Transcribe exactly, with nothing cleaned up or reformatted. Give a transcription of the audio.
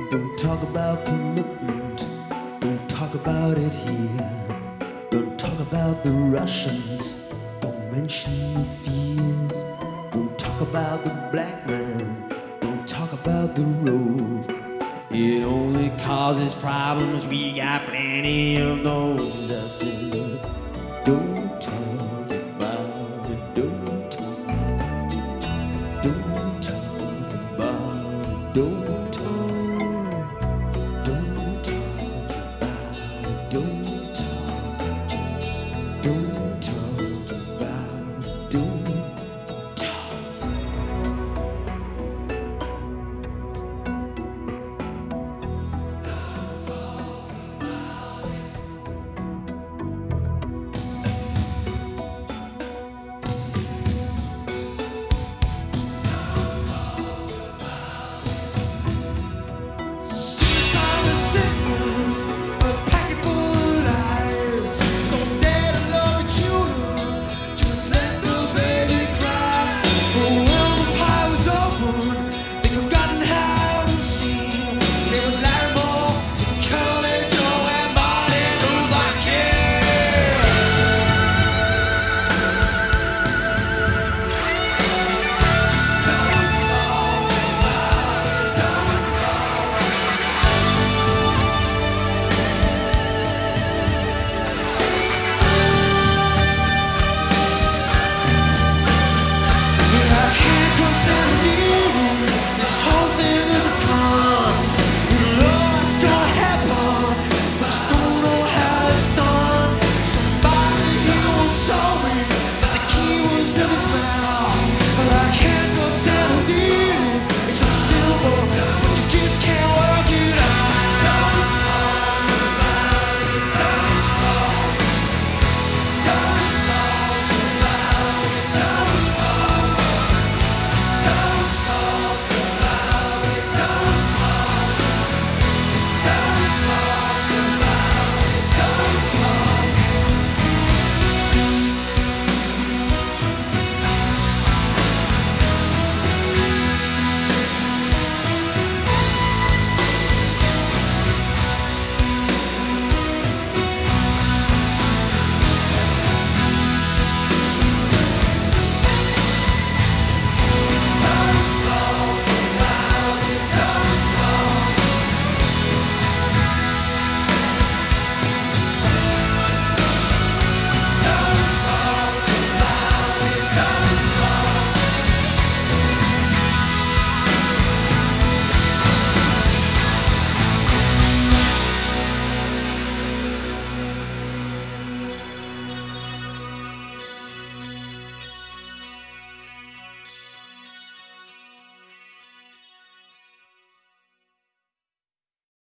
Don't talk about commitment, don't talk about it here. Don't talk about the Russians, don't mention the fears. Don't talk about the black man, don't talk about the road. It only causes problems, we got plenty of those. I said, don't